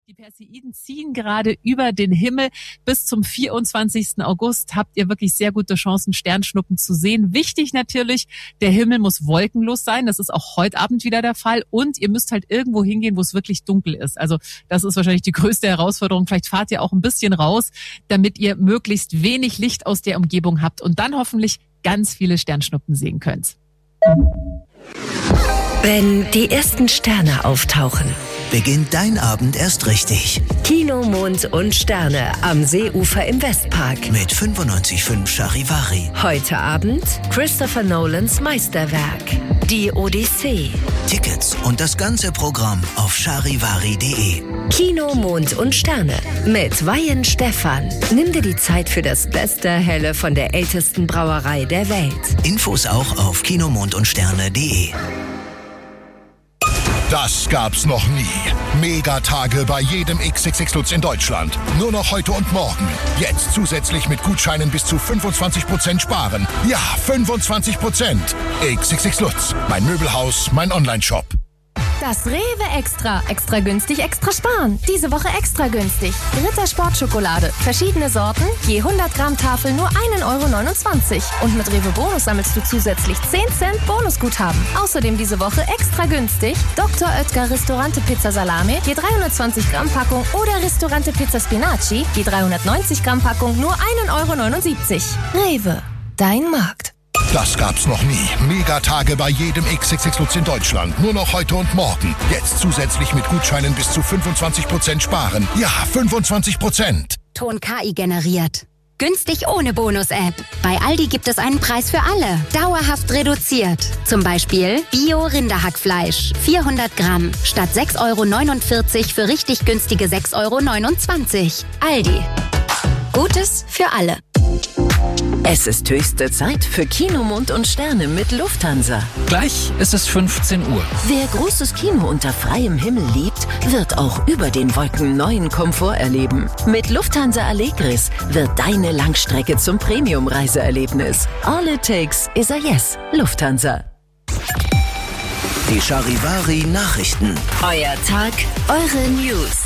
Die Perseiden ziehen gerade über den Himmel. Bis zum 24. August habt ihr wirklich sehr gute Chancen, Sternschnuppen zu sehen. Wichtig natürlich, der Himmel muss wolkenlos sein. Das ist auch heute Abend wieder der Fall. Und ihr müsst halt irgendwo hingehen, wo es wirklich dunkel ist. Also das ist wahrscheinlich die größte Herausforderung. Vielleicht fahrt ihr auch ein bisschen raus, damit ihr möglichst wenig Licht aus der Umgebung habt und dann hoffentlich ganz viele Sternschnuppen sehen könnt. Wenn die ersten Sterne auftauchen, beginnt dein Abend erst richtig. Kino, Mond und Sterne am Seeufer im Westpark. Mit 95,5 Charivari. Heute Abend Christopher Nolans Meisterwerk, Die Odyssee. Tickets und das ganze Programm auf charivari.de. Kino, Mond und Sterne mit Weihen Stephan. Nimm dir die Zeit für das beste Helle von der ältesten Brauerei der Welt. Infos auch auf kinomondundsterne.de. Das gab's noch nie. Megatage bei jedem XXX Lutz in Deutschland. Nur noch heute und morgen. Jetzt zusätzlich mit Gutscheinen bis zu 25% sparen. Ja, 25%. XXX Lutz. Mein Möbelhaus, mein Onlineshop. Das Rewe Extra. Extra günstig, extra sparen. Diese Woche extra günstig. Ritter Sportschokolade. Verschiedene Sorten. Je 100 Gramm Tafel nur 1,29 €. Und mit Rewe Bonus sammelst du zusätzlich 10 Cent Bonusguthaben. Außerdem diese Woche extra günstig. Dr. Oetker Ristorante Pizza Salame. Je 320 Gramm Packung. Oder Ristorante Pizza Spinaci. Je 390 Gramm Packung nur 1,79 €. Rewe. Dein Markt. Das gab's noch nie. Megatage bei jedem XXX Lutz in Deutschland. Nur noch heute und morgen. Jetzt zusätzlich mit Gutscheinen bis zu 25% sparen. Ja, 25%. Ton KI generiert. Günstig ohne Bonus-App. Bei Aldi gibt es einen Preis für alle. Dauerhaft reduziert. Zum Beispiel Bio-Rinderhackfleisch. 400 Gramm. Statt 6,49 € für richtig günstige 6,29 €. Aldi. Gutes für alle. Es ist höchste Zeit für Kino, Mond und Sterne mit Lufthansa. Gleich ist es 15 Uhr. Wer großes Kino unter freiem Himmel liebt, wird auch über den Wolken neuen Komfort erleben. Mit Lufthansa Allegris wird deine Langstrecke zum Premium-Reiseerlebnis. All it takes is a yes. Lufthansa. Die Charivari Nachrichten. Euer Tag, eure News.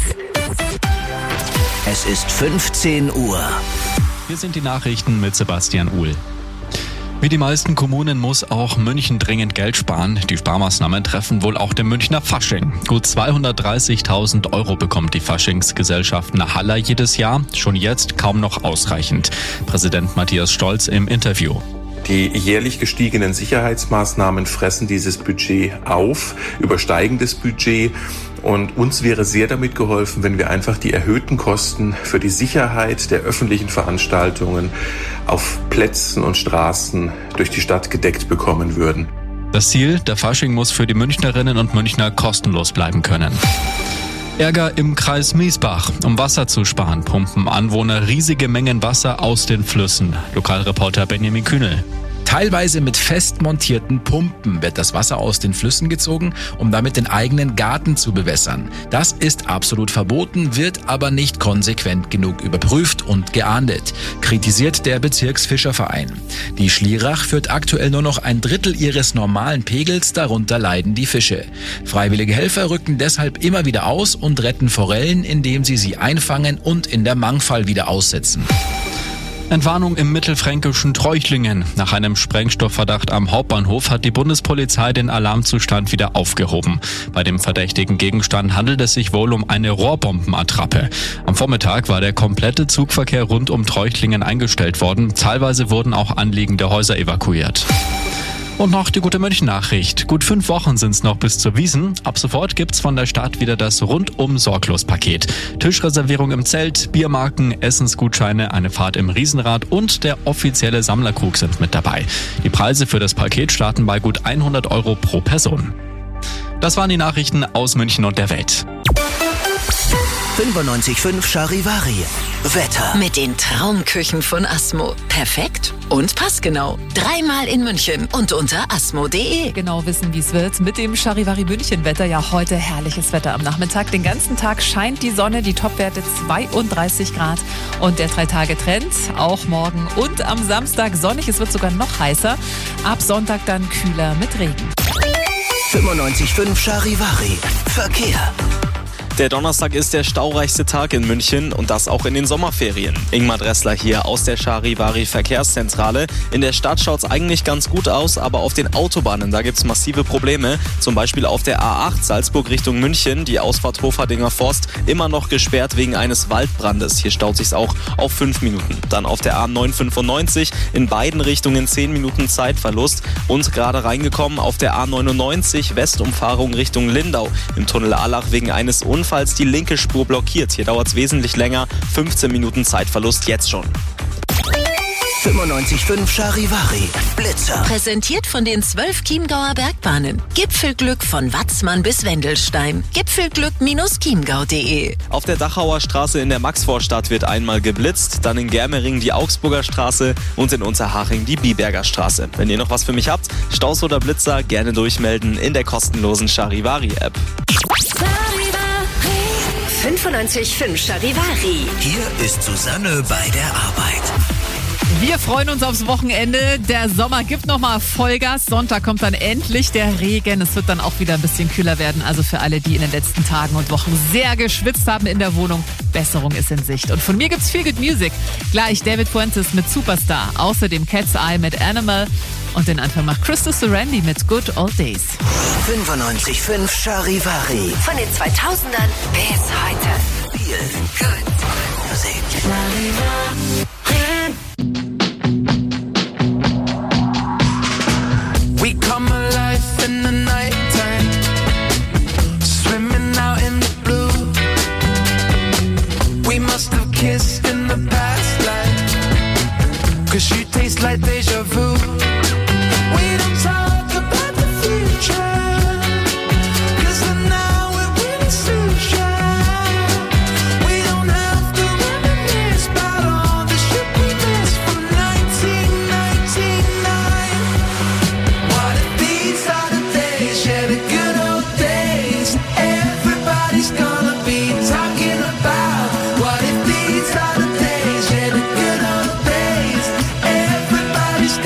Es ist 15 Uhr. Hier sind die Nachrichten mit Sebastian Uhl. Wie die meisten Kommunen muss auch München dringend Geld sparen. Die Sparmaßnahmen treffen wohl auch den Münchner Fasching. Gut 230.000 € bekommt die Faschingsgesellschaft Haller jedes Jahr. Schon jetzt kaum noch ausreichend. Präsident Matthias Stolz im Interview. Die jährlich gestiegenen Sicherheitsmaßnahmen fressen dieses Budget auf, übersteigen das Budget. Und uns wäre sehr damit geholfen, wenn wir einfach die erhöhten Kosten für die Sicherheit der öffentlichen Veranstaltungen auf Plätzen und Straßen durch die Stadt gedeckt bekommen würden. Das Ziel, der Fasching muss für die Münchnerinnen und Münchner kostenlos bleiben können. Ärger im Kreis Miesbach. Um Wasser zu sparen, pumpen Anwohner riesige Mengen Wasser aus den Flüssen. Lokalreporter Benjamin Kühnel. Teilweise mit fest montierten Pumpen wird das Wasser aus den Flüssen gezogen, um damit den eigenen Garten zu bewässern. Das ist absolut verboten, wird aber nicht konsequent genug überprüft und geahndet, kritisiert der Bezirksfischerverein. Die Schlierach führt aktuell nur noch 1/3 ihres normalen Pegels, darunter leiden die Fische. Freiwillige Helfer rücken deshalb immer wieder aus und retten Forellen, indem sie einfangen und in der Mangfall wieder aussetzen. Entwarnung im mittelfränkischen Treuchlingen. Nach einem Sprengstoffverdacht am Hauptbahnhof hat die Bundespolizei den Alarmzustand wieder aufgehoben. Bei dem verdächtigen Gegenstand handelt es sich wohl um eine Rohrbombenattrappe. Am Vormittag war der komplette Zugverkehr rund um Treuchlingen eingestellt worden. Teilweise wurden auch anliegende Häuser evakuiert. Und noch die gute München-Nachricht. Gut 5 Wochen sind's noch bis zur Wiesn. Ab sofort gibt's von der Stadt wieder das Rundum-Sorglos-Paket. Tischreservierung im Zelt, Biermarken, Essensgutscheine, eine Fahrt im Riesenrad und der offizielle Sammlerkrug sind mit dabei. Die Preise für das Paket starten bei gut 100 € pro Person. Das waren die Nachrichten aus München und der Welt. 95,5 Charivari. Wetter. Mit den Traumküchen von Asmo. Perfekt und passgenau. 3-mal in München und unter asmo.de. Genau wissen, wie es wird mit dem Charivari München Wetter. Ja, heute herrliches Wetter am Nachmittag. Den ganzen Tag scheint die Sonne, die Topwerte 32 Grad. Und der 3-Tage-Trend auch morgen und am Samstag sonnig. Es wird sogar noch heißer. Ab Sonntag dann kühler mit Regen. 95,5 Charivari. Verkehr. Der Donnerstag ist der staureichste Tag in München und das auch in den Sommerferien. Ingmar Dressler hier aus der Charivari Verkehrszentrale. In der Stadt schaut's eigentlich ganz gut aus, aber auf den Autobahnen, da gibt's massive Probleme. Zum Beispiel auf der A8 Salzburg Richtung München, die Ausfahrt Hoferdinger Forst, immer noch gesperrt wegen eines Waldbrandes. Hier staut sich's auch auf 5 Minuten. Dann auf der A995 in beiden Richtungen 10 Minuten Zeitverlust und gerade reingekommen auf der A99 Westumfahrung Richtung Lindau. Im Tunnel Allach wegen eines Unfalls die linke Spur blockiert. Hier dauert es wesentlich länger. 15 Minuten Zeitverlust jetzt schon. 95.5 Charivari Blitzer. Präsentiert von den 12 Chiemgauer Bergbahnen. Gipfelglück von Watzmann bis Wendelstein. Gipfelglück-chiemgau.de. Auf der Dachauer Straße in der Maxvorstadt wird einmal geblitzt, dann in Germering die Augsburger Straße und in Unterhaching die Biberger Straße. Wenn ihr noch was für mich habt, Staus oder Blitzer, gerne durchmelden in der kostenlosen Charivari-App. 95.5 Charivari. Hier ist Susanne bei der Arbeit. Wir freuen uns aufs Wochenende. Der Sommer gibt nochmal Vollgas. Sonntag kommt dann endlich der Regen. Es wird dann auch wieder ein bisschen kühler werden. Also für alle, die in den letzten Tagen und Wochen sehr geschwitzt haben in der Wohnung, Besserung ist in Sicht. Und von mir gibt's viel Good Music. Gleich David Fuentes mit Superstar. Außerdem Cat's Eye mit Animal. Und den Anfang macht Crystal Surrandy mit Good Old Days. 95.5 Charivari. Von den 2000ern bis heute. Viel Good Musik. We come alive in the nighttime, swimming out in the blue. We must have kissed in the past life, 'cause you taste like deja vu. We don't talk about the future, 'cause the now it really suits ya. We don't have to reminisce about all the shit we missed from 1999. What if these are the days, yeah, the good old days, everybody's gonna be talking about? What if these are the days, yeah, the good old days, everybody's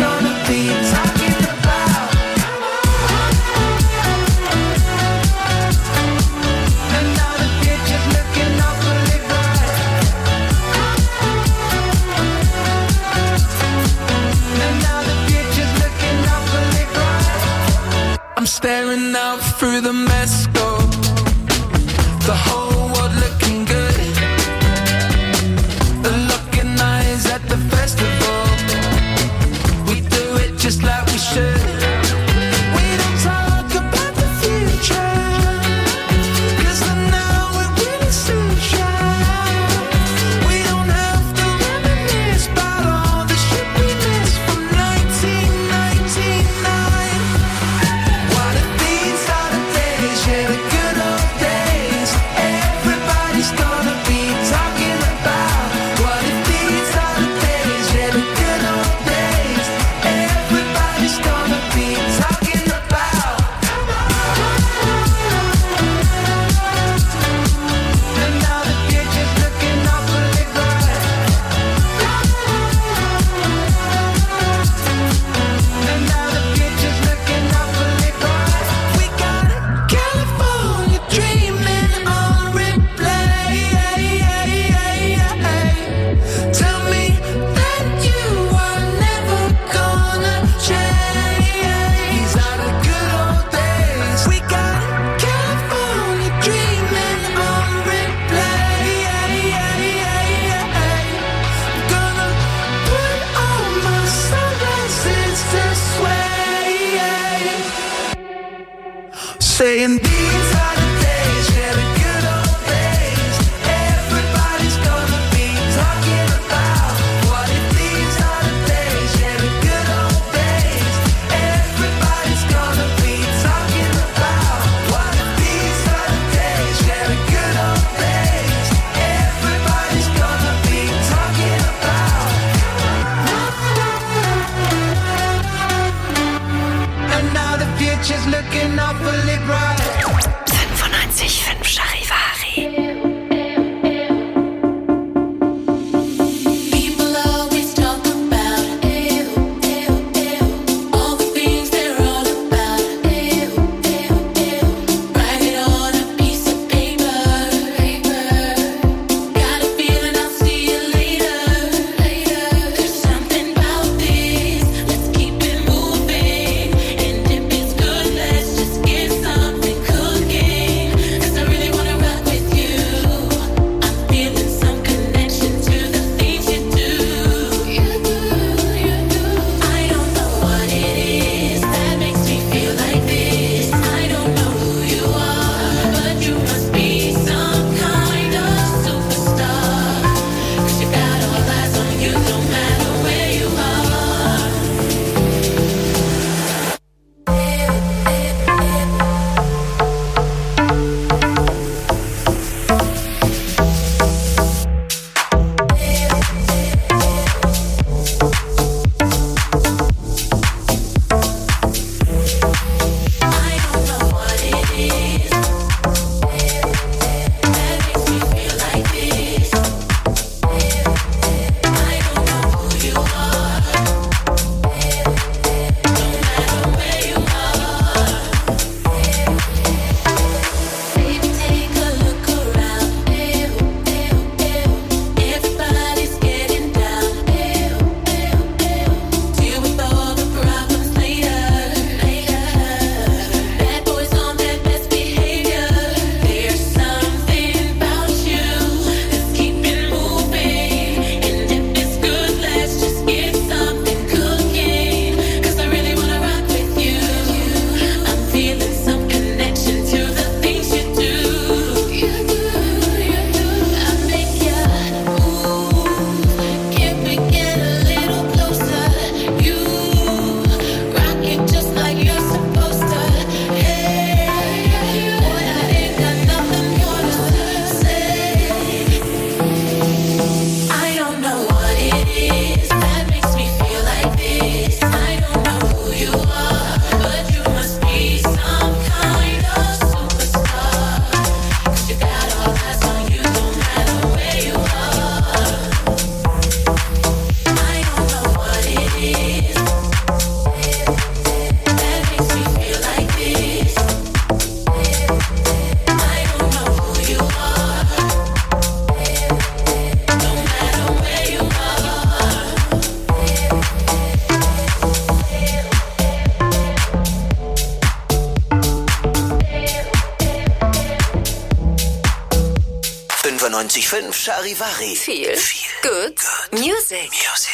94.5 Charivari. Feel good music.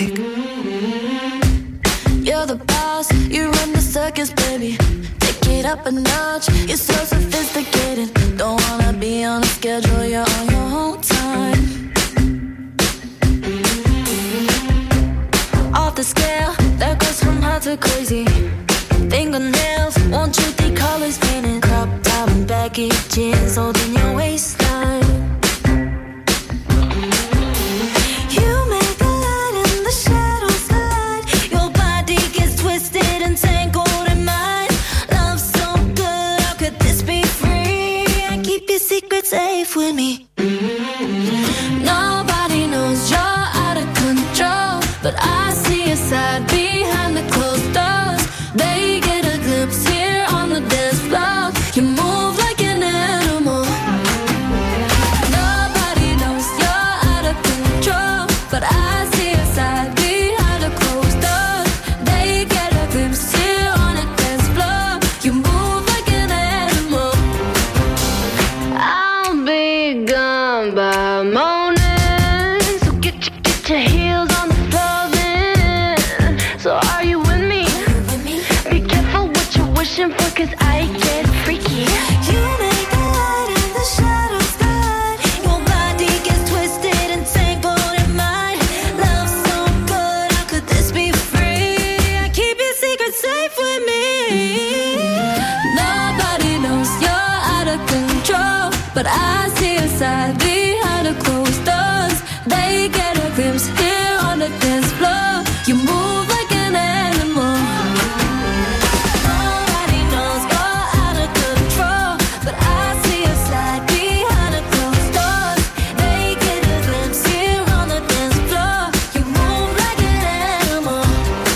You're the boss, you run the circus, baby. Take it up a notch, you're so sophisticated. Don't wanna be on a schedule, you're on your own time. Off the scale, that goes from hot to crazy. Fingernails, won't you think colors painted? Crop top and baggy jeans holding your waistline. You make the light in the shadows light. Your body gets twisted and tangled in mine. Love so good, how could this be free? I keep your secret safe with me. Nobody knows you're out of control, but I see your side behind the closed doors. They get a glimpse here on the dance floor. You move like an animal. Nobody knows you're out of control, but I see your side behind the closed doors. They get a glimpse here on the dance floor. You move like an animal. I'll be gone by morning, so get your heels on the floor then. So are you with me? Be careful what you're wishing for, 'cause I get freaky. You make the light in the shadows glide. Your body gets twisted and tangled in mine. Love so good, how could this be free? I keep your secret safe with me. Nobody knows you're out of control, but I see your side behind the closed doors. They get a glimpse here on the dance floor. You move like an animal. Nobody knows you're out of control, but I see your side behind the closed doors. They get a glimpse here on the dance floor. You move like an animal.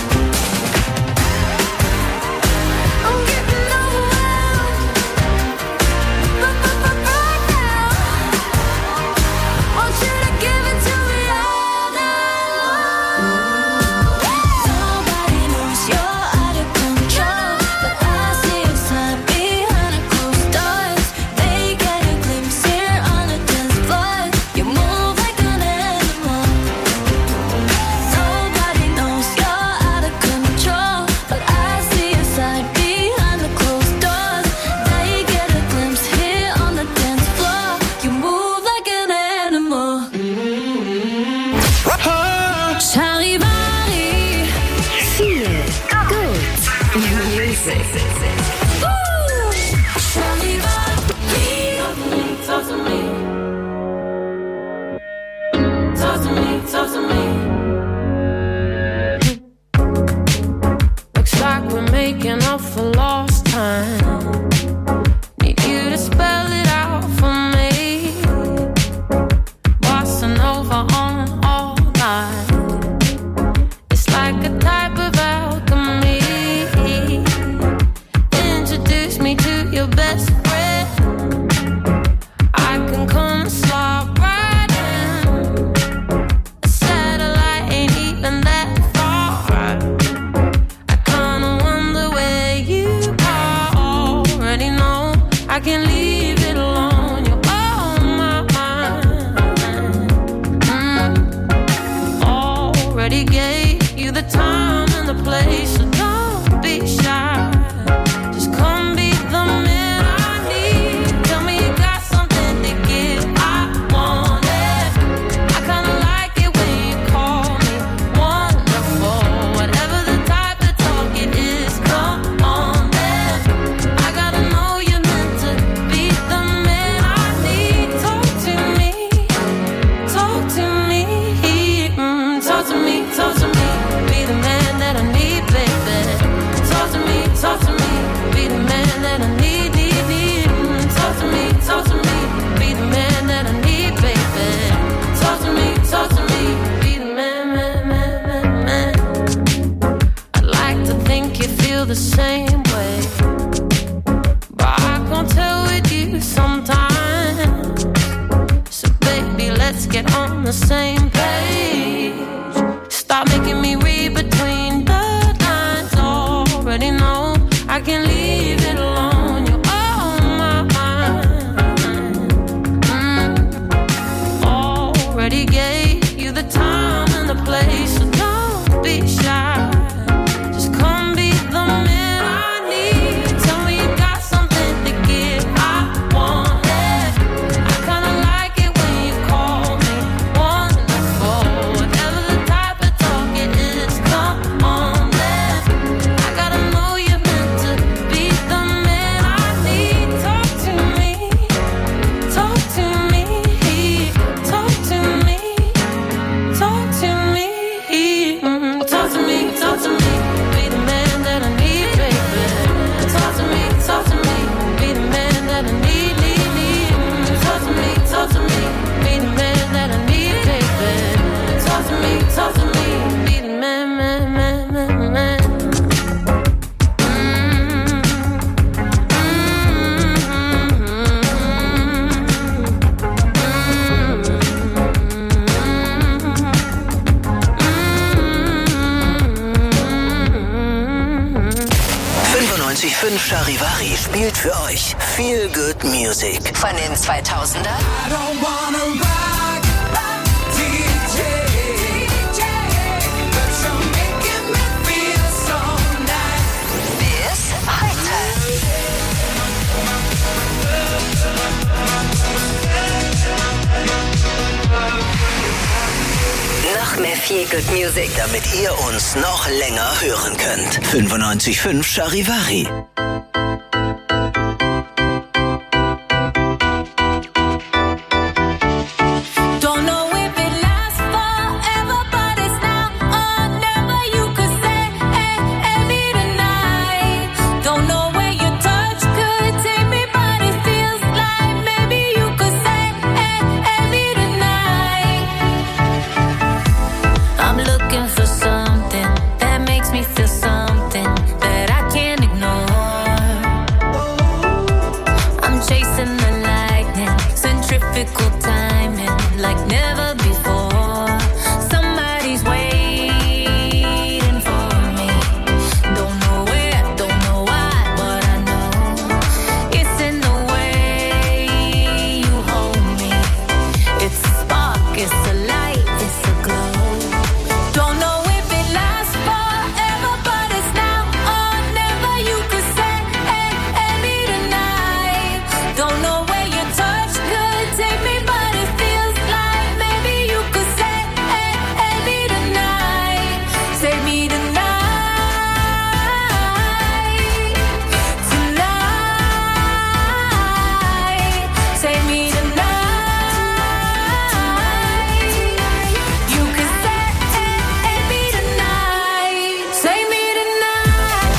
I'm getting overwhelmed right now. Want you to give it to me all night long. Nobody knows you're out of control, but I see your side behind the closed doors. They get a glimpse here on the dance floor. You move like an animal. Nobody knows you're out of control, but I see your side behind the closed doors. They get a glimpse here on the dance floor. You move like an animal. Charivari. Feel good music. Talk to me. Talk to me, talk to me. Looks like we're making up for lost time. Need you to spell it out for me. Bossing over on all night. It's like a type of alchemy. Introduce me to your best friend. I can come slide right in. A satellite ain't even that far. I kinda wonder where you are. Already know I can leave it alone. You're on my mind. Already gave you the time and the place, so don't be shy. Just come be the man I need. Tell me you got something to give. I want it. I kinda like it when you call me wonderful. Whatever the type of talk it is, come on then. I gotta know you're meant to be the man I need. Talk to me. Talk to me. Talk to me. Talk to me. Be the man that I need, baby. Talk to me. Talk to me. Be the man that I need. Talk to me. Talk to me. Be the man that I need, baby. Talk to me. Talk to me. Be the man. I'd like to think you feel the same way, but I can't tell with you sometimes. So baby, let's get on the same page. Stop making me read between the lines. Already know I can leave it alone. You're on my mind. already gave you the time and the place, so don't be shy. Just come be the man I need. Tell me you got something to give. I want it. I kinda like it when you call me wonderful. Whatever the type of talk it is, come on then. I gotta know you're meant to be the man I need. Talk to me, talk to me, talk to me, talk to me, talk to me, talk to me, be the man that I need, baby. Talk to me, be the man that I need, need. Talk to me, be the man that I need, baby. Talk to me, be the man, man. Charivari spielt für euch Feel Good Music. Von den 2000er bis heute. Noch mehr Feel Good Music, Damit ihr uns noch länger hören könnt. 95.5 Charivari. Don't know if it lasts forever, but it's now or never. You could say, hey, me tonight. Don't know where your touch could take me, but it feels like maybe you could say, hey, me tonight. I'm looking for something that makes me feel something that I can't ignore. I'm chasing the lightning, centrifugal timing like never before. Somebody's waiting for me. Don't know where, don't know why, but I know it's in the way you hold me. It's a spark, it's a light, it's a glow. Don't know if it lasts forever, but it's now or never. You could say, hey, me tonight. Don't know where your touch could take me, but it feels like maybe you could say, hey, me tonight. Say me tonight. Tonight. Say me tonight. You could say, hey, me tonight. Say me tonight.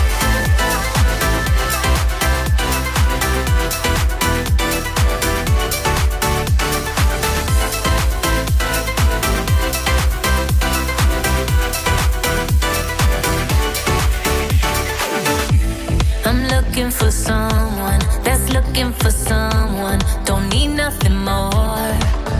I'm looking for someone that's looking for someone. Don't need nothing more.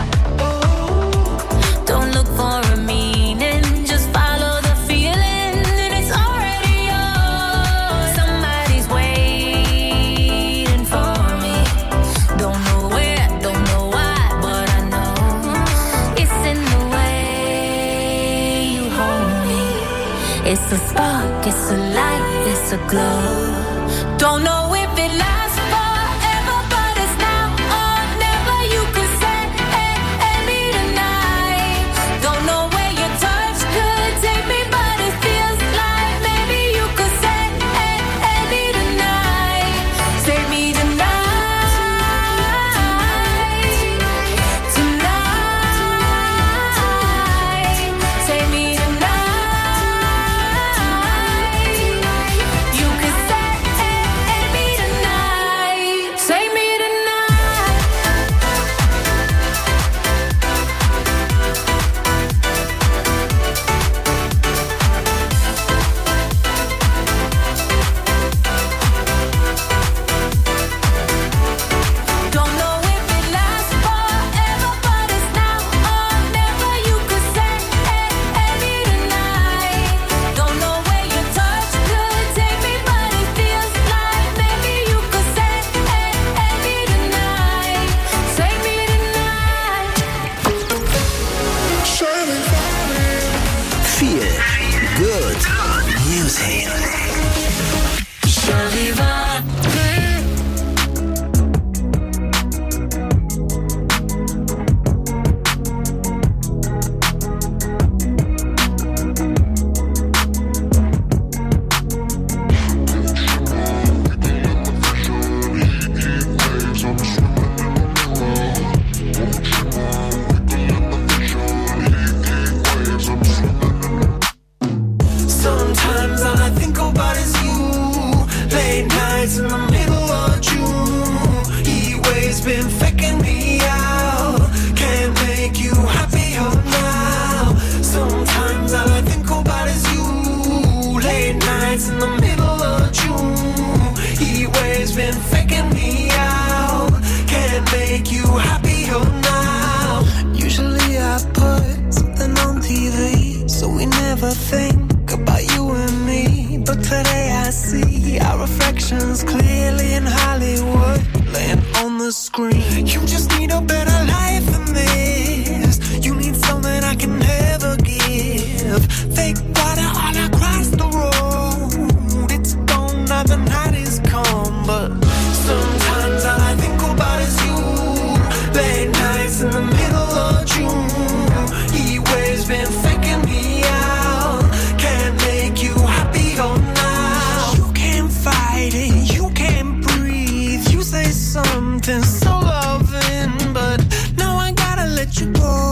Don't look for a meaning, just follow the feeling, and it's already yours. Somebody's waiting for me. Don't know where, don't know why, but I know it's in the way you hold me. It's a spark, it's a light, it's a glow. Don't know if it lasts forever, but it's now or never. You could say, hey, me tonight. Don't know where your touch could take me, but it feels like maybe you could say, hey, me tonight. Say me tonight. Tonight. Say me tonight. You could say, hey, me Music. Sometimes all I think about is you. Late nights in the middle of June. Heat waves been faking me out. Can't make you happier now. Sometimes all I think about is you. Late nights in the middle of June. Heat waves been faking me out. Can't make you happier now. Usually I put something on TV, so we never think about you and me. But today I see our reflections clearly in Hollywood, laying on the screen. You just need a better life than this. You need something I can never give. Fake water all across the road. It's gone now, the night is come. But sometimes all I think about is you. Late nights in the middle of June. Heat waves been faking me out. Can't make you happier now. You can't fight it, you can't breathe. You say something so loving, but now I gotta let you go.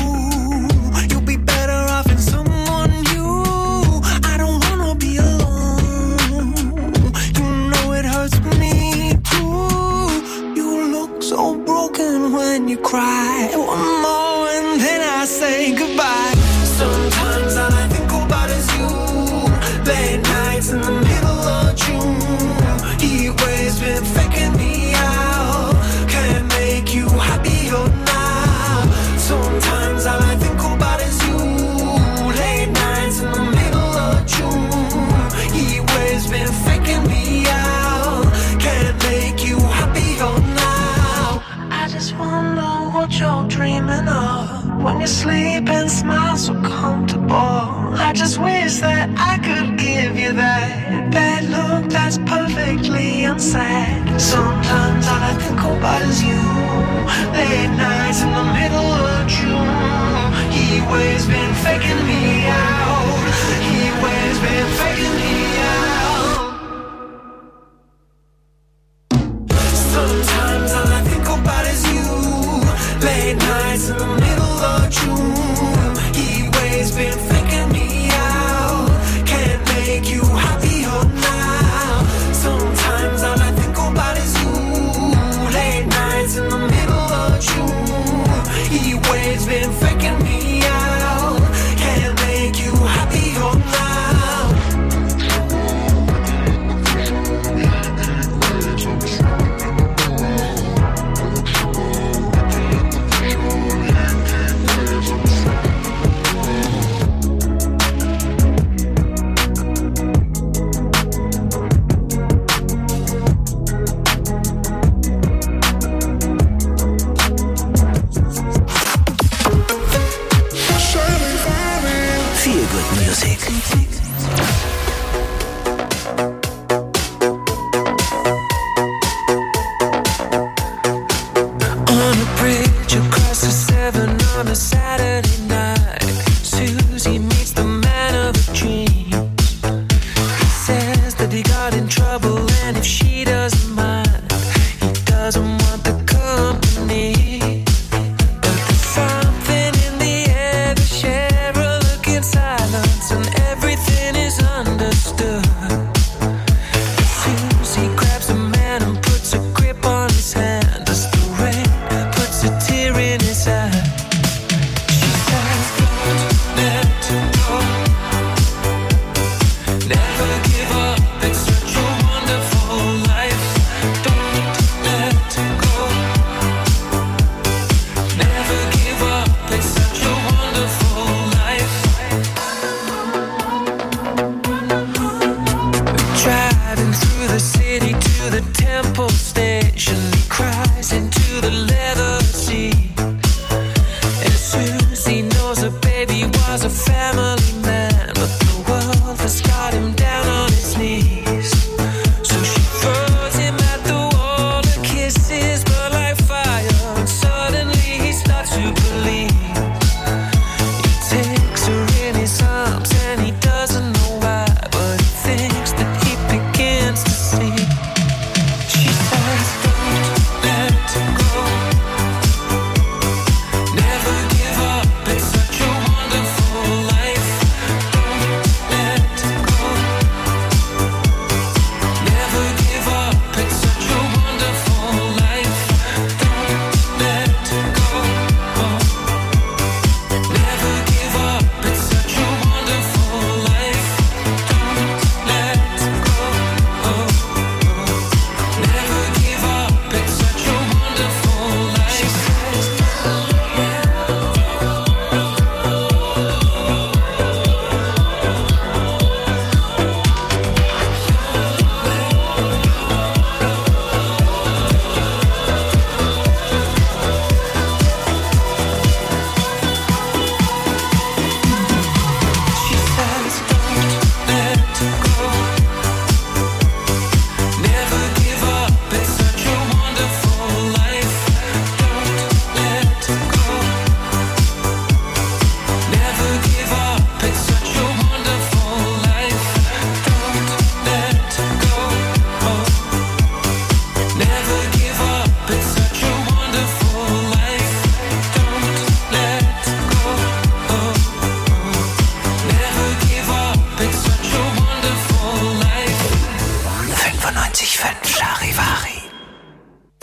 You'll be better off in someone new. I don't wanna be alone. You know it hurts me too. You look so broken when you cry. One more and then I say goodbye. Sometimes all I think about is you. Late nights in the middle of June. Heat waves been faking me out. Can't make you happier now. Sometimes all I think about is you. Late nights in the middle of June. Heat waves been faking me out. Can't make you happier now. I just wonder what you're dreaming of when you sleep and smile so comfortable. I just wish that I could give you that look that's perfectly unsaid. Sometimes all I think about is you. Late nights in the middle of June. Heat waves been faking me out. Heat waves been faking me out. Sometimes all I think about is you. Late nights in the middle of June. Heat waves been faking me out. Can't make you happier now. Sometimes all I think about is you. Late nights in the middle of June. Heat waves been faking me out. Can't make you happier now. Feel good music. On a bridge across the Severn on a Saturday night, Susie meets the man of her dreams. He says that he got in trouble and if she doesn't mind, he doesn't want the company. But there's something in the air, they share a look in silence and everything is understood. Susie grabs the man and puts a grip on his hand as the rain puts a tear in his eye. She says, don't let go. Never give up, it's such a wonderful life. Don't let go. Never give up, it's such a wonderful life. Driving through the city to the Temple Station, he cries into the leather seat. And Susie knows her baby was a family man, but the world has got him down.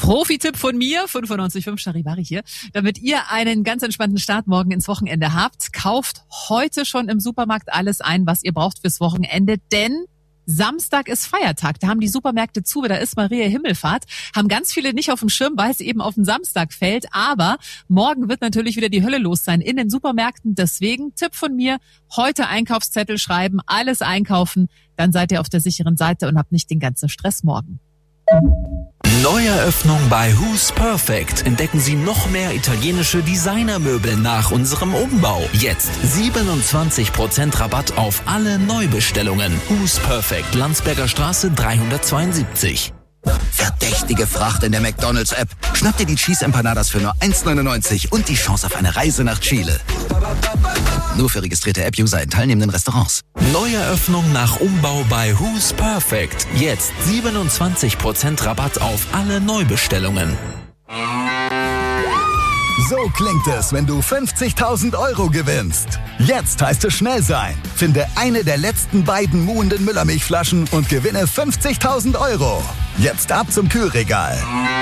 Profi-Tipp von mir, 95.5 Charivari hier. Damit ihr einen ganz entspannten Start morgen ins Wochenende habt, kauft heute schon im Supermarkt alles ein, was ihr braucht fürs Wochenende, denn Samstag ist Feiertag, da haben die Supermärkte zu, da ist Maria Himmelfahrt, haben ganz viele nicht auf dem Schirm, weil es eben auf den Samstag fällt, aber morgen wird natürlich wieder die Hölle los sein in den Supermärkten, deswegen Tipp von mir, heute Einkaufszettel schreiben, alles einkaufen, dann seid ihr auf der sicheren Seite und habt nicht den ganzen Stress morgen. Neueröffnung bei Who's Perfect. Entdecken Sie noch mehr italienische Designermöbel nach unserem Umbau. Jetzt 27% Rabatt auf alle Neubestellungen. Who's Perfect, Landsberger Straße 372. Verdächtige Fracht in der McDonald's-App. Schnapp dir die Cheese Empanadas für nur 1,99 und die Chance auf eine Reise nach Chile. Nur für registrierte App-User in teilnehmenden Restaurants. Neueröffnung nach Umbau bei Who's Perfect. Jetzt 27% Rabatt auf alle Neubestellungen. So klingt es, wenn du 50.000 € gewinnst. Jetzt heißt es schnell sein. Finde eine der letzten beiden muhenden Müllermilchflaschen und gewinne 50.000 €. Jetzt ab zum Kühlregal.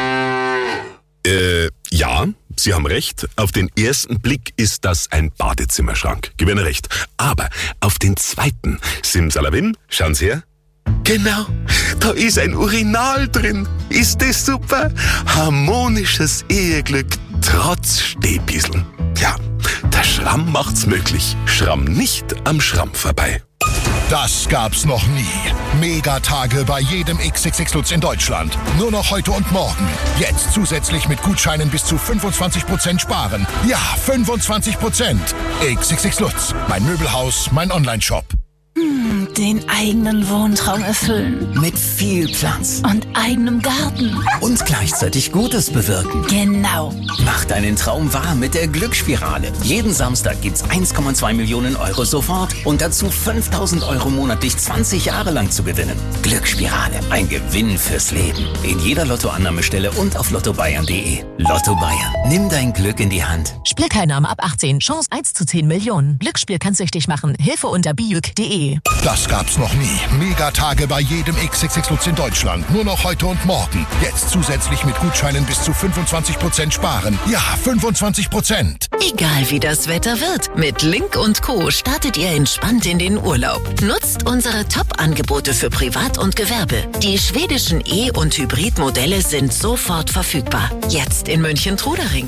Ja, Sie haben recht. Auf den ersten Blick ist das ein Badezimmerschrank. Gewinne recht. Aber auf den zweiten, Simsalabim, schauen Sie her. Genau, da ist ein Urinal drin. Ist das super? Harmonisches Eheglück trotz Stehbieseln. Ja, der Schramm macht's möglich. Schramm nicht am Schramm vorbei. Das gab's noch nie. Megatage bei jedem XXX Lutz in Deutschland. Nur noch heute und morgen. Jetzt zusätzlich mit Gutscheinen bis zu 25% sparen. Ja, 25%. XXX Lutz. Mein Möbelhaus, mein Onlineshop. Den eigenen Wohntraum erfüllen. Mit viel Platz. Und eigenem Garten. Und gleichzeitig Gutes bewirken. Genau. Mach deinen Traum wahr mit der Glücksspirale. Jeden Samstag gibt's 1,2 Millionen € sofort und dazu 5.000 € monatlich 20 Jahre lang zu gewinnen. Glücksspirale. Ein Gewinn fürs Leben. In jeder Lottoannahmestelle und auf lottobayern.de. Lotto Bayern. Nimm dein Glück in die Hand. Spielteilnahme ab 18. Chance 1 zu 10 Millionen. Glücksspiel kann süchtig machen. Hilfe unter biuk.de. Das gab's noch nie. Megatage bei jedem XXX Lutz in Deutschland. Nur noch heute und morgen. Jetzt zusätzlich mit Gutscheinen bis zu 25% sparen. Ja, 25%. Egal wie das Wetter wird, mit Link & Co. startet ihr entspannt in den Urlaub. Nutzt unsere Top-Angebote für Privat und Gewerbe. Die schwedischen E- und Hybrid-Modelle sind sofort verfügbar. Jetzt in München-Trudering.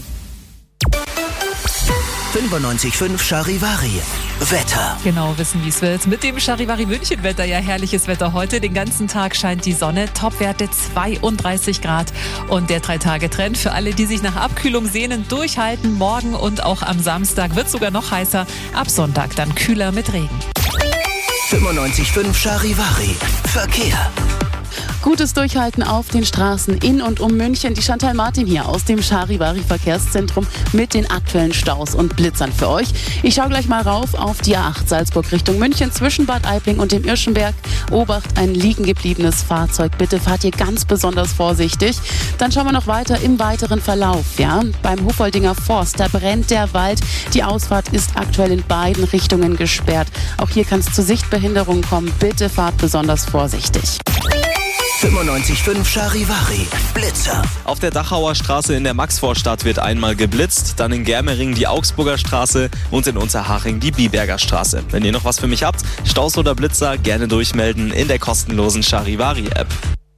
95.5 Charivari. Wetter. Genau, wissen, wie es wird. Mit dem Charivari München Wetter, ja, herrliches Wetter heute. Den ganzen Tag scheint die Sonne. Topwerte 32 Grad. Und der 3-Tage-Trend für alle, die sich nach Abkühlung sehnen, durchhalten. Morgen und auch am Samstag wird sogar noch heißer. Ab Sonntag dann kühler mit Regen. 95.5 Charivari. Verkehr. Gutes Durchhalten auf den Straßen in und um München. Die Chantal Martin hier aus dem Charivari Verkehrszentrum mit den aktuellen Staus und Blitzern für euch. Ich schaue gleich mal rauf auf die A8 Salzburg Richtung München zwischen Bad Aibling und dem Irschenberg. Obacht, ein liegen gebliebenes Fahrzeug. Bitte fahrt ihr ganz besonders vorsichtig. Dann schauen wir noch weiter im weiteren Verlauf. Ja, beim Hufoldinger Forst, da brennt der Wald. Die Ausfahrt ist aktuell in beiden Richtungen gesperrt. Auch hier kann es zu Sichtbehinderungen kommen. Bitte fahrt besonders vorsichtig. 95.5 Charivari. Blitzer. Auf der Dachauer Straße in der Maxvorstadt wird einmal geblitzt, dann in Germering die Augsburger Straße und in Unterhaching die Biberger Straße. Wenn ihr noch was für mich habt, Staus oder Blitzer, gerne durchmelden in der kostenlosen Charivari-App.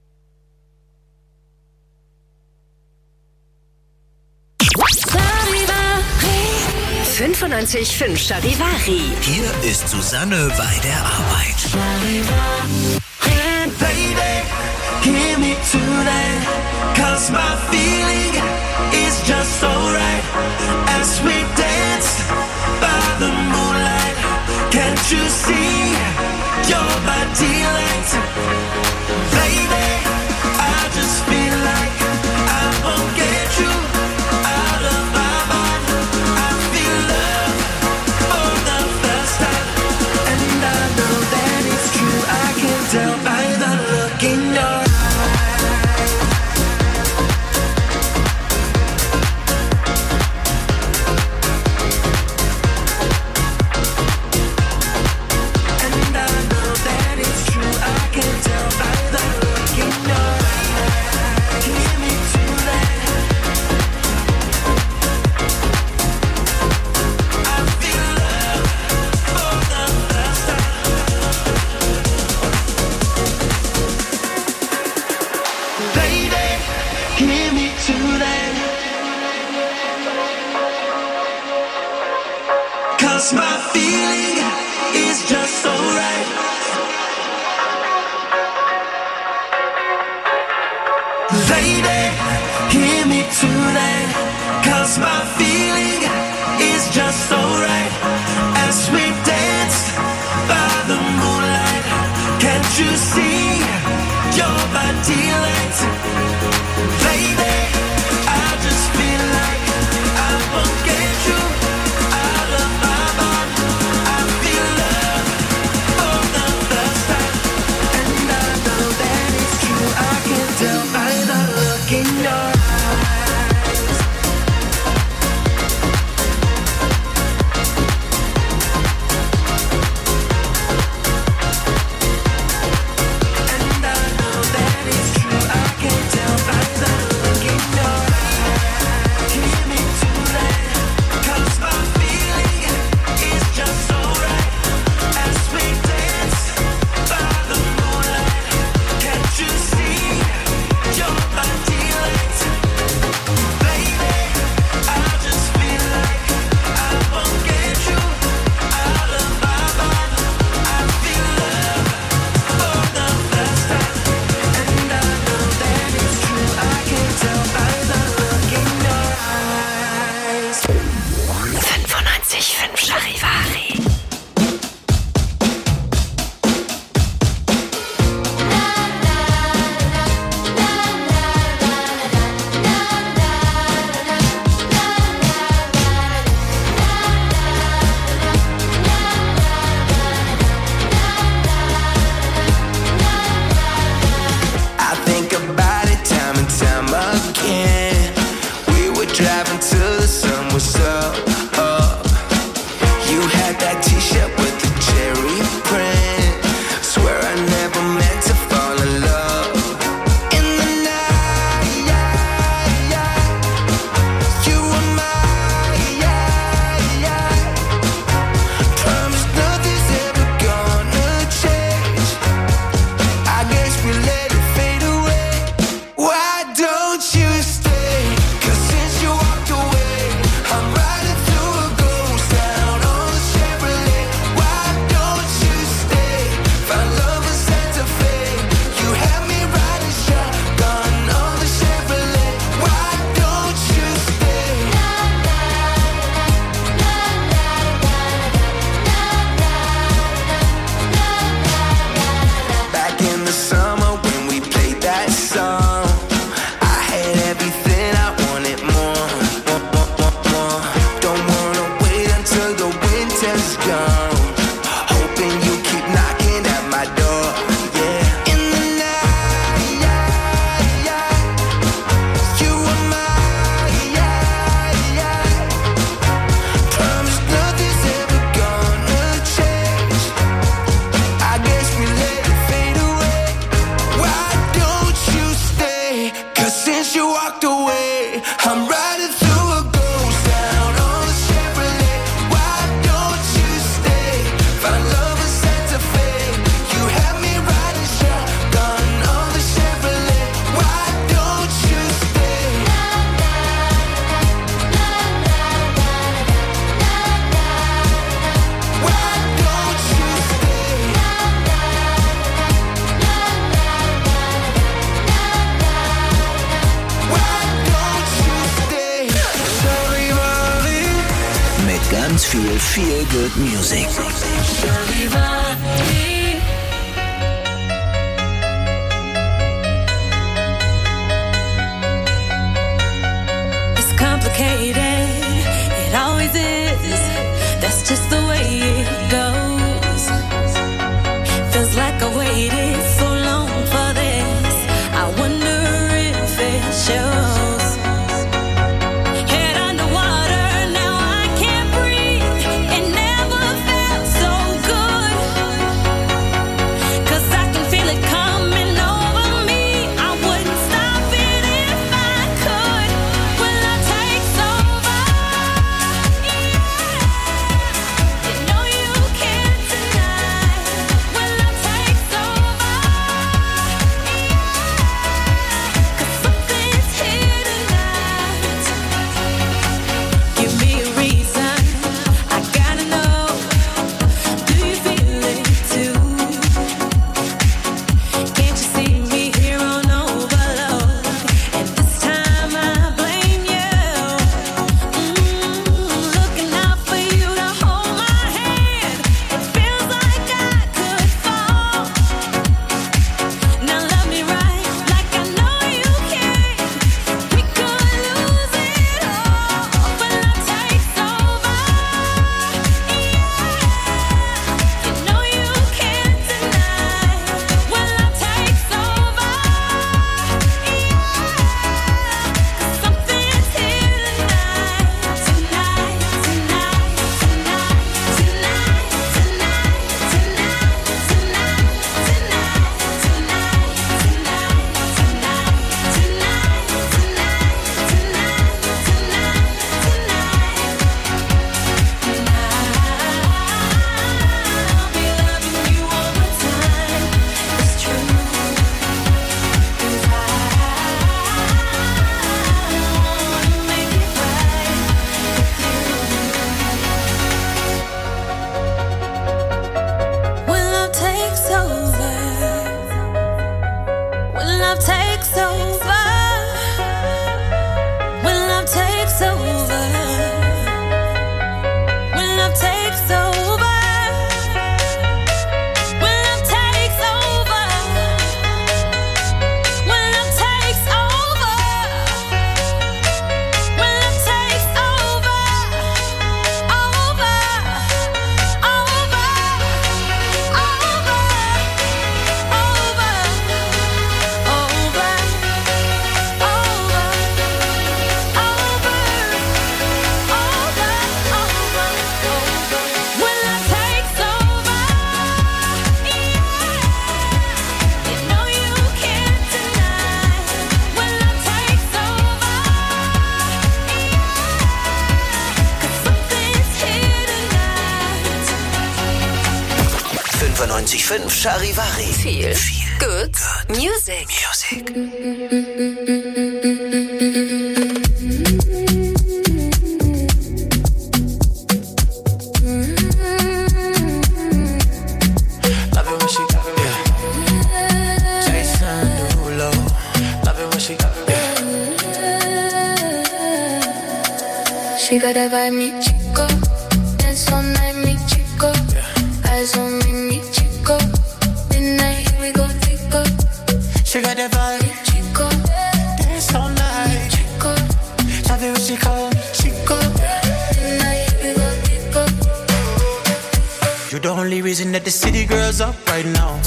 Charivari. 95.5 Charivari. Hier ist Susanne bei der Arbeit. Charivari. Hey, baby, hear me tonight, 'cause my feeling is just so right. As we dance by the moonlight, can't you see you're my delight? Baby, I just feel like I won't get you out of my mind. I feel love for the first time, and I know that it's true. I can tell by the look in your eyes. And I know that it's true. I can 'cause my feeling is just so right. Lady, hear me tonight, 'cause my feeling is just so right. As we dance by the moonlight, can't you see your body lights? Lady, I just feel like I forget you out of my mind. I feel love for the first time, and I know that it's true. I can tell by the look in your eyes. Feel Good Music. It's complicated, it always is. That's just the way it goes. Feels like I waited so long for this. I wonder if it shows. Can't 95.5 Charivari. Viel good music. Love it when she got it, yeah. Jason Derulo. Love it when she got it, yeah. She got that vibe, mi chico. Dance all night, mi chico. Eyes on me, mi chico. Midnight, here we go, tico. She got that vibe, mi chico. Dance all night, chico. Love it when she call me chico. Midnight, here we go, tico. You the only reason that the city girls up right now.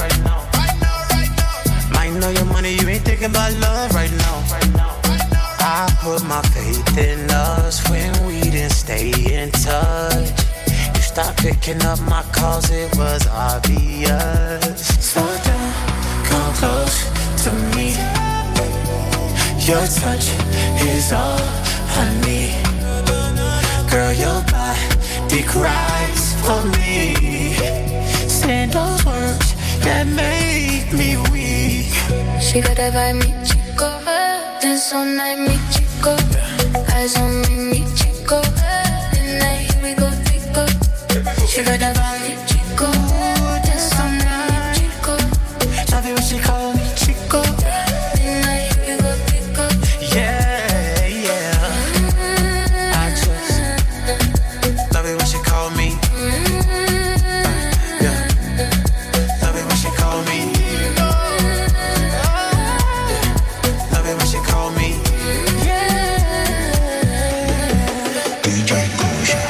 Might know your money, you ain't thinking about love right now. I put my faith in us when we didn't stay in touch. You stopped picking up my calls, it was obvious. Slow down, come close to me. Your touch is all I need. Girl, your body cries for me. Saying those words that make me weak. She got that vibe, mi chico. Dance all night, mi chico. Eyes on me, mi chico. Midnight, here we go, tico. She got that vibe, mi chico. Dance all night, chico. Love it when she call me chico. Midnight, here we go, tico. Yeah, yeah. I just love it when she call me. Yeah. Love it when she call me. Love it when she call me. DJ Gosha.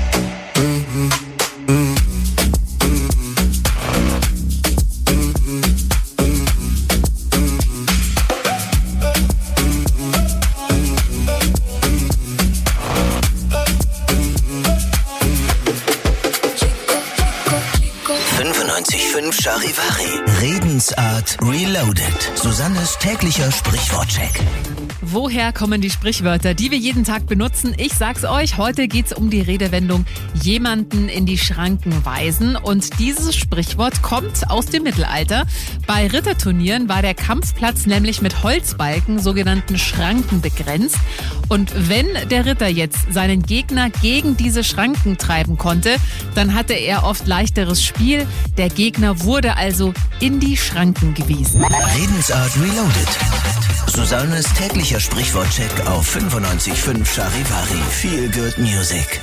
Charivari. Redensart Reloaded. Susannes täglicher Sprichwortcheck. Woher kommen die Sprichwörter, die wir jeden Tag benutzen? Ich sag's euch, heute geht's um die Redewendung jemanden in die Schranken weisen. Und dieses Sprichwort kommt aus dem Mittelalter. Bei Ritterturnieren war der Kampfplatz nämlich mit Holzbalken, sogenannten Schranken, begrenzt. Und wenn der Ritter jetzt seinen Gegner gegen diese Schranken treiben konnte, dann hatte er oft leichteres Spiel. Der Gegner wurde also in die Schranken gewiesen. Redensart Reloaded. Susannes täglicher Sprichwortcheck auf 95.5 Charivari. Feel good music.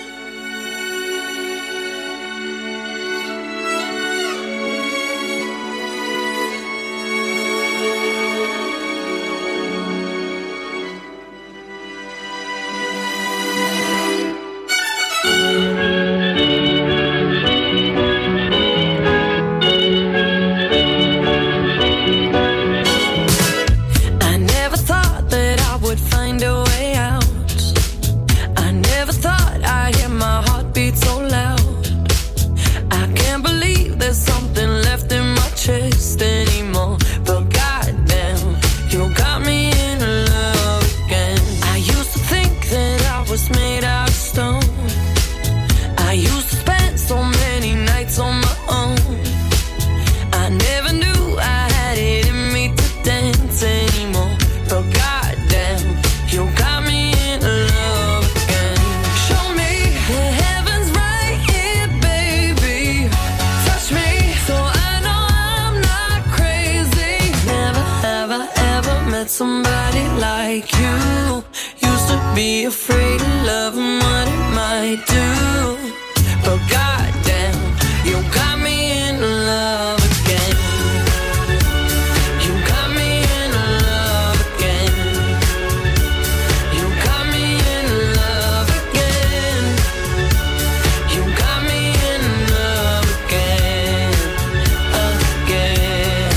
Somebody like you. Used to be afraid of love and what it might do. But goddamn, you got me in love again. You got me in love again. You got me in love again. You got me in love again. Again.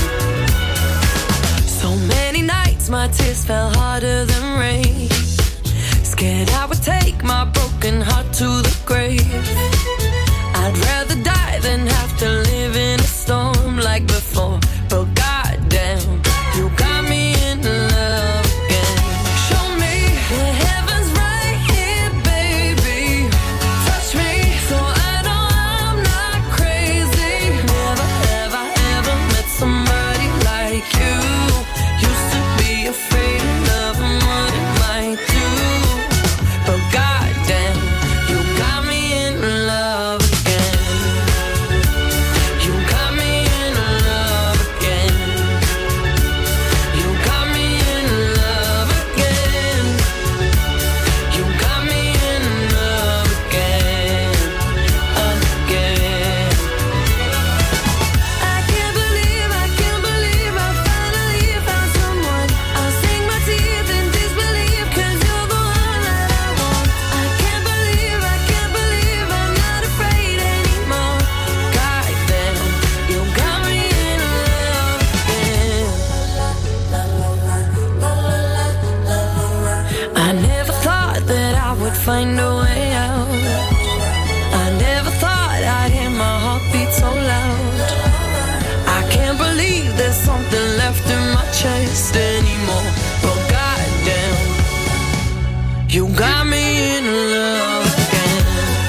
So many nights my tears fell harder than rain. Scared I would take my broken heart to the grave. I'd rather die than have to live in a storm like before. But goddamn, you got me in love again. Show me the heavens right here, baby. Touch me so I know I'm not crazy. Never find a way out. I never thought I'd hear my heartbeat so loud. I can't believe there's something left in my chest anymore. But goddamn, you got me in love again.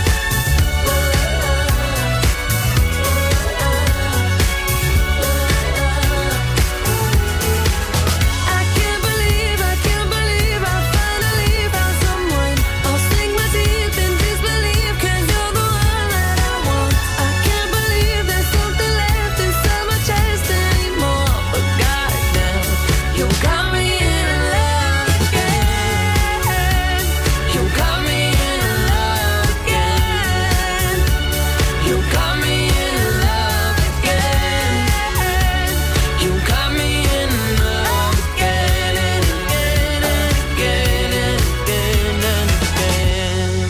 I can't believe I finally found someone. I'll sink my teeth in disbelief 'cause you're the one that I want. I can't believe there's something left inside my chest anymore. But goddamn, you got me in love again. You got me in love again. You got me in love again. You got me in love again and again and again and again and again.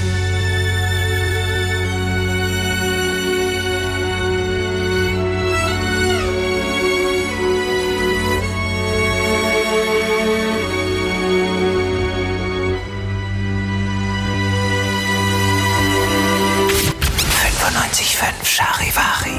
Charivari.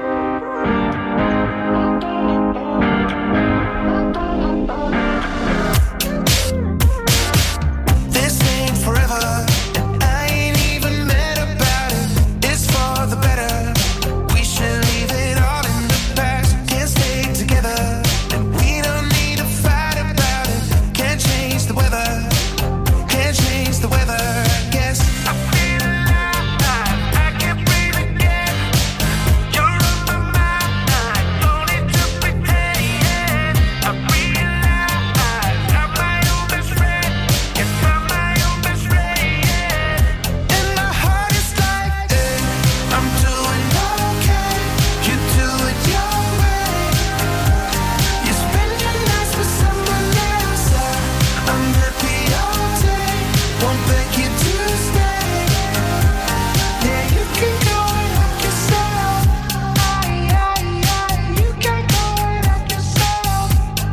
This ain't forever, and I ain't even mad about it. It's for the better. We should leave it all in the past. Can't stay together, and we don't need to fight about it. Can't change the weather. Can't change the weather, I guess. I feel alive, I can't breathe again. You're on my mind, don't need to pretend. I realize I'm my own best friend. Yes, I'm my own best friend. And my heart is like, I'm doing okay. You do it your way. You spend your nights with someone else. I'm happy all day. Won't beg you to stay. Yeah, you can go and help yourself. You can go and help yourself.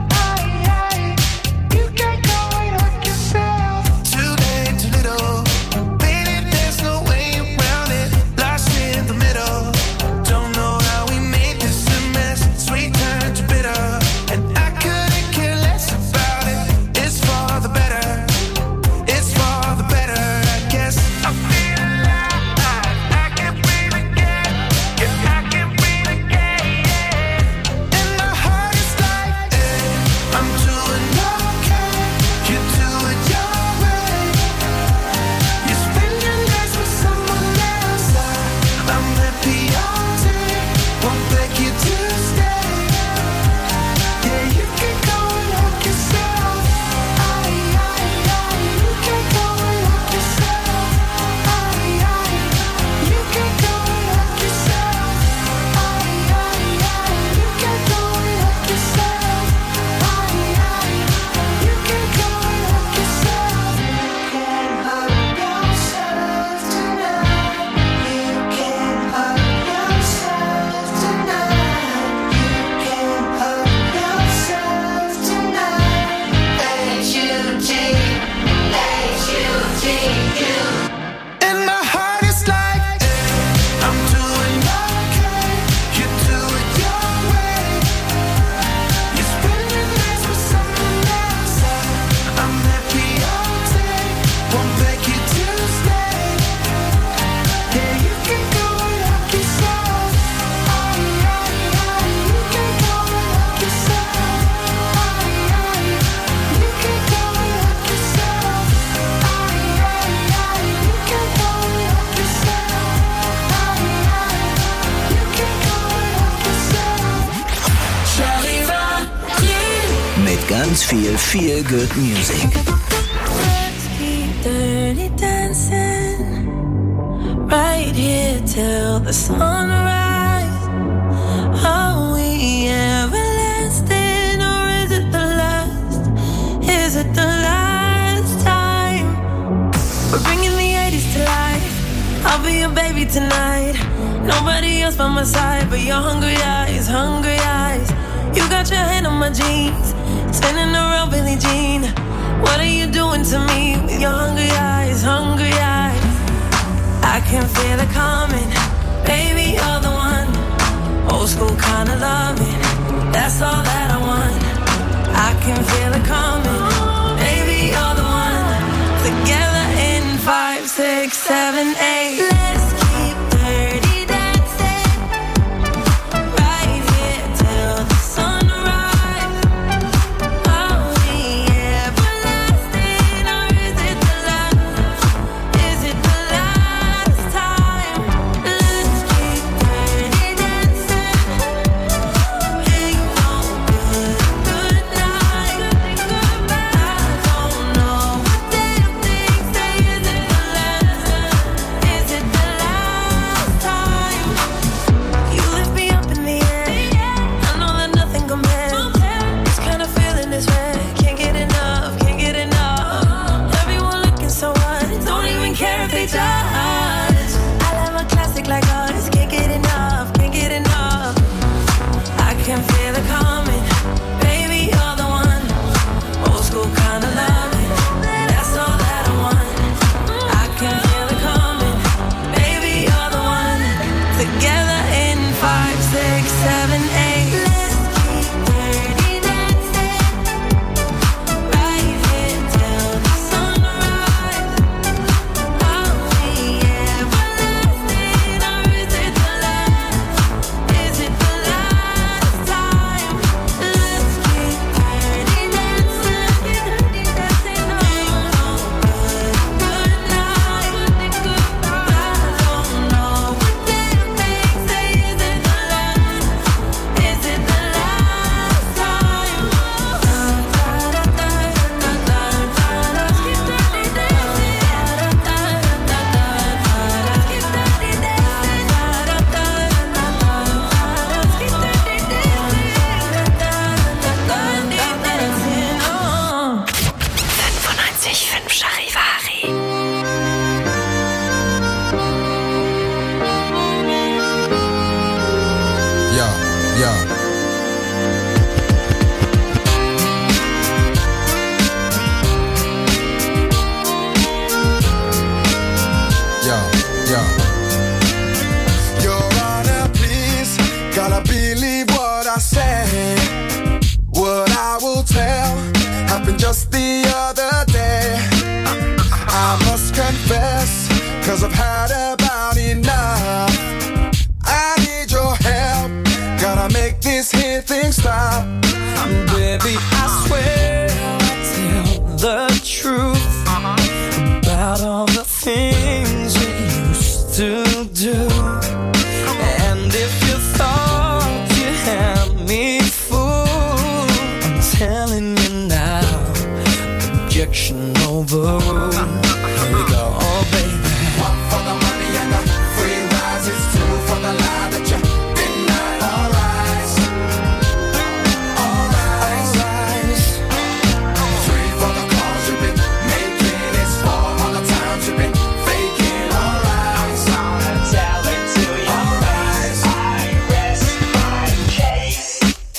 You can go and help yourself. Too late, too little. Baby, there's no way around it. Lost in the middle. Don't know how we made this a mess. Sweet turned to bitter. And I couldn't care less about it. It's for the better. It's for the better, I guess. I feel alive. I can breathe again. Yeah, I can breathe again. And my heart is like, I'm doing okay. You do it your way. You spend your nights with someone else. I'm happy all day. Won't beg you to stay. Yeah, you can go and help yourself. You can go and help yourself. You can go and help yourself. You can go and help yourself. You can go and help yourself. You can help yourself tonight. You can help yourself tonight. You can help yourself tonight. H-U-G, and my heart is like, I'm doing okay. You do it your way. You spend your nights with someone else. I'm happy all day. Won't beg you to stay. Yeah, you can go and help yourself. You can go and help yourself. You can go and help yourself. You can go and help yourself. You can go and help yourself. Charivari. Mit ganz viel Feel-Good Music. Let's keep dirty dancing right here till the sunrise. Are we everlasting or is it the last? Is it the last time? We're bringing the 80s to life. I'll be your baby tonight. Nobody else by my side but your hungry eyes, hungry eyes. You got your hand on my jeans, spinning around Billie Jean. What are you doing to me with your hungry eyes, hungry eyes? I can feel it coming, baby, you're the one. Old school kind of loving, that's all that I want. I can feel it coming, baby, you're the one. Together in 5, 6, 7, 8. Let's keep dirty dancing right here till the sunrise. Are we everlasting or is it the last? Is it the last time? Let's keep dirty dancing. Ain't no good night. I don't know what damn things say. Is it the last? Is it the last time? You lift me up in the air. I know that nothing compares. This kind of feeling is rare. Can't get enough, can't get enough. Everyone looking so hot, don't even care if they judge. I love a classic like ours. Can't get enough, can't get enough. I can feel it coming, baby, you're the one. Old school kind of loving, that's all that I want. I can feel it coming, baby, you're the one. Together in 5, 6, 7, 8. Let's keep dirty dancing right here till the sunrise. Are we everlasting or is it the last? Is it the last time? Let's keep dirty dancing. Ain't no good night. I don't know what damn things say. Is it the last? Is it the last time? Let's keep dirty dancing. 95.5 Charivari. Yeah. Your Honor, please, gotta believe what I say. What I will tell happened just the other day. I must confess, 'cause I've had about enough. I need your help, gotta make this here thing stop. Baby, I swear I'll tell the truth about all the things you used to do. And if you thought you had me fooled, I'm telling you now, objection overruled. Here we go, oh baby. One for the money and the free rise. It's two for the lie that you deny. All rise. All rise. 3 for the calls you've been making. It's 4 all the times you've been faking. All rise. I'm gonna tell it to you. All rise. I rest my case.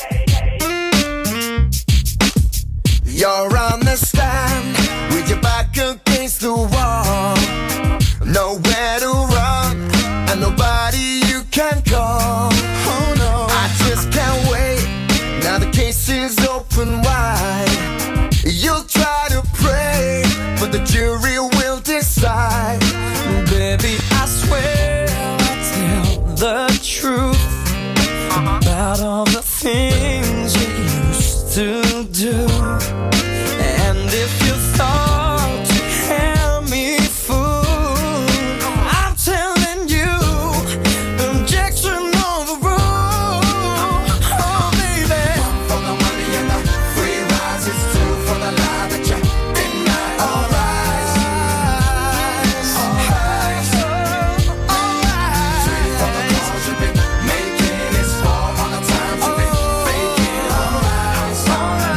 You're on the stand with your back against the wall. Nowhere to run and nobody you can call. Oh no, I just can't wait. Now the case is open wide. You'll try to pray, but the jury will decide. Baby, I swear I'll tell the truth about all the things you used to do. And if you thought you had me fooled, I'm telling you, objection overruled. Oh baby. One for the money and the free rise. It's 2 for the lie that you deny. All rise. All rise. All rise. 3 for the calls you've been making. It's 4 all the times you've been faking. All rise. All rise.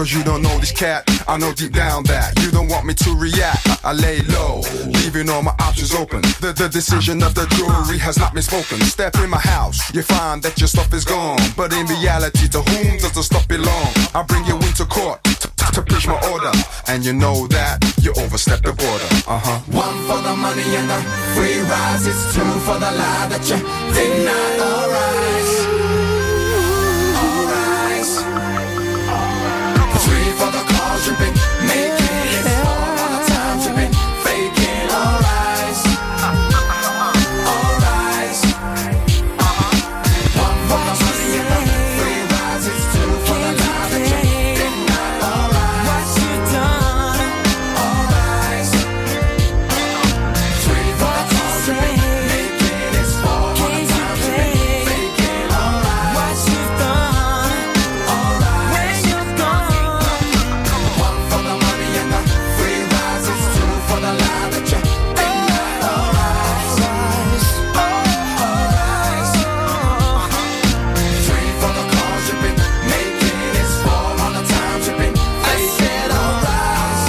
cause you don't know this cat. I know deep down that you don't want me to react. I lay low, leaving all my options open. The decision of the jury has not been spoken. Step in my house, you find that your stuff is gone. But in reality, to whom does the stuff belong? I bring you into court to preach my order. And you know that you overstepped the border. One for the money and the free rise. It's two for the lie that you did not. All rise. All rise. Three for the calls you've been making. It's four for the times you've been faking. All rise. All rise. One for the money and the free rise. It's two for the lie that you did not. All rise. What you done? All rise. Three for the calls you've been making. It's four for the times you've been faking. All rise. What you done? All rise. When you're gone. One for the money and the free rise. It's two for the lie that you did not. All rise. All rise. Three for the calls you've been making. It's four for the times you've been faking. All rise.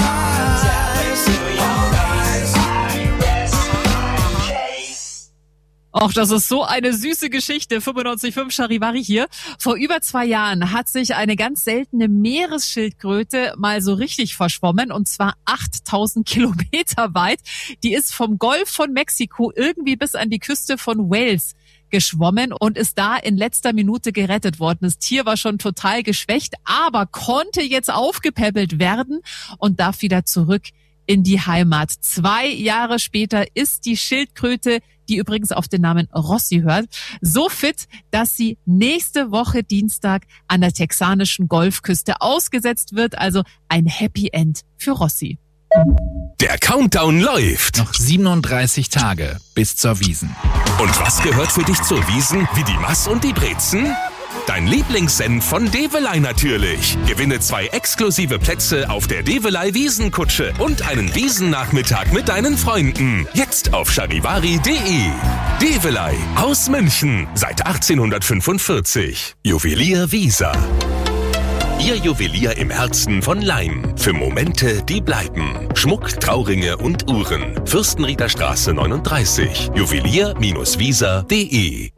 Och, das ist so eine süße Geschichte. 95.5 Charivari hier. Vor über 2 Jahren hat sich eine ganz seltene Meeresschildkröte mal so richtig verschwommen, und zwar 8000 Kilometer weit. Die ist vom Golf von Mexiko irgendwie bis an die Küste von Wales geschwommen und ist da in letzter Minute gerettet worden. Das Tier war schon total geschwächt, aber konnte jetzt aufgepäppelt werden und darf wieder zurück in die Heimat. 2 Jahre später ist die Schildkröte, die übrigens auf den Namen Rossi hört, so fit, dass sie nächste Woche Dienstag an der texanischen Golfküste ausgesetzt wird. Also ein Happy End für Rossi. Der Countdown läuft. Noch 37 Tage bis zur Wiesn. Und was gehört für dich zur Wiesn? Wie die Mass und die Brezen? Dein Lieblingssenf von Develey natürlich. Gewinne 2 exklusive Plätze auf der Develey Wiesenkutsche und einen Wiesennachmittag mit deinen Freunden. Jetzt auf charivari.de. Develey aus München seit 1845. Juwelier Wiesa. Ihr Juwelier im Herzen von Laim. Für Momente, die bleiben. Schmuck, Trauringe und Uhren. Fürstenrieder Straße 39. Juwelier-wiesa.de.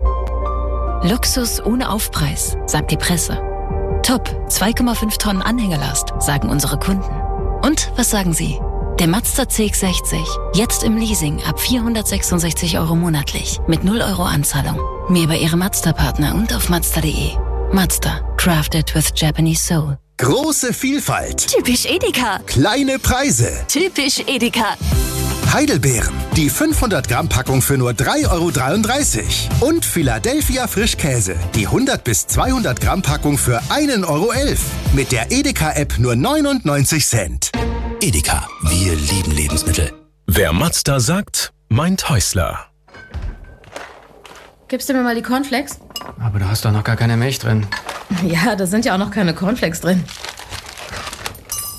Luxus ohne Aufpreis, sagt die Presse. Top, 2,5 Tonnen Anhängerlast, sagen unsere Kunden. Und was sagen Sie? Der Mazda CX-60, jetzt im Leasing ab 466 € monatlich, mit 0 € Anzahlung. Mehr bei Ihrem Mazda-Partner und auf Mazda.de. Mazda, crafted with Japanese soul. Große Vielfalt. Typisch Edeka. Kleine Preise. Typisch Edeka. Heidelbeeren. Die 500 Gramm Packung für nur 3,33 € Und Philadelphia Frischkäse. Die 100 bis 200 Gramm Packung für 1,11 € Mit der Edeka-App nur 99 Cent. Edeka, wir lieben Lebensmittel. Wer Mazda sagt, meint Häusler. Gibst du mir mal die Cornflakes? Aber da hast doch noch gar keine Milch drin. Ja, da sind ja auch noch keine Cornflakes drin.